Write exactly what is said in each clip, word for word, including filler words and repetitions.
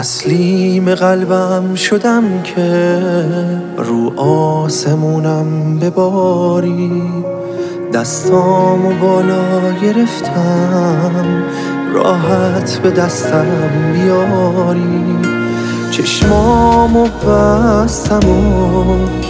تسلیم قلبم شدم که رو آسمونم بباری، دستامو بالا گرفتم راحت به دستم بیاری. چشمامو بستم و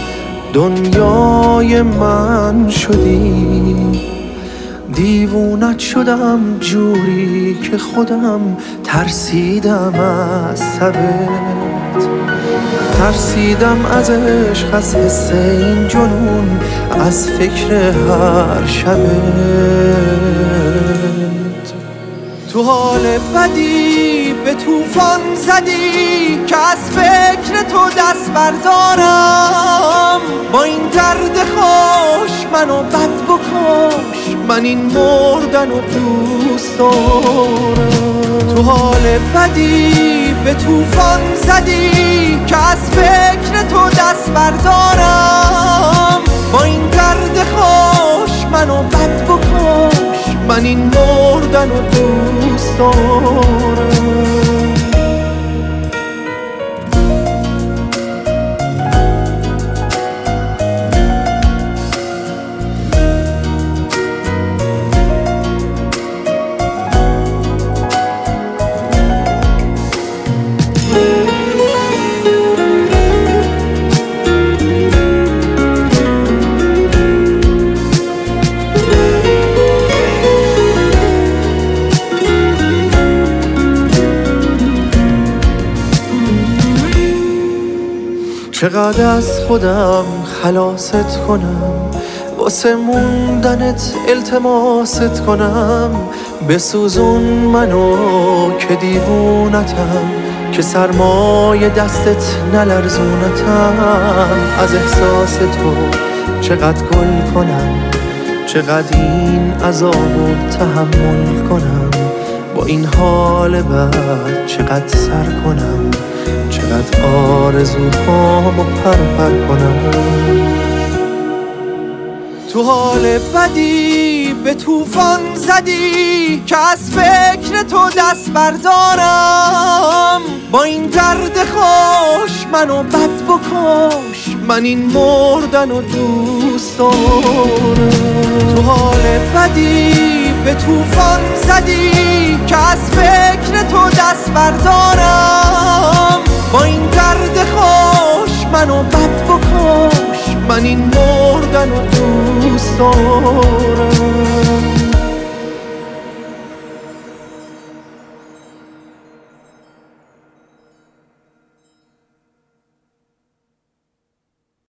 دنیای من شدی، دیوونت شدم جوری که خودم ترسیدم از سبت، ترسیدم از عشق، از حس این جنون، از فکر هر شبت. تو حال بدی به طوفان زدی که از فکر تو دست بردارم. با این درد خوش منو بد بکش، من این مردن و دوست دارم. تو حال بدی به طوفان زدی که از فکر تو دست بردارم. با این درد خوش منو بد بکش، من این مردن و دوست دارم. چقدر از خودم خلاصت کنم، واسه موندنت التماست کنم. بسوزون منو که دیوونتم، که سرمای دستت نلرزونتم. از احساس تو چقدر گل کنم، چقدر این عذابو تحمل کنم. با این حال بد چقدر سر کنم، چقدر آرزوهامو پر پر کنم. تو حال بدی به طوفان زدی که از فکر تو دست بردارم. با این درد خوش منو بد بکش، من این مردن و دوست دارم. تو حال بدی به طوفان زدی که از فکر تو دست بردارم. با این درد خوش منو بد بکش، من این مردن و دوست دارم.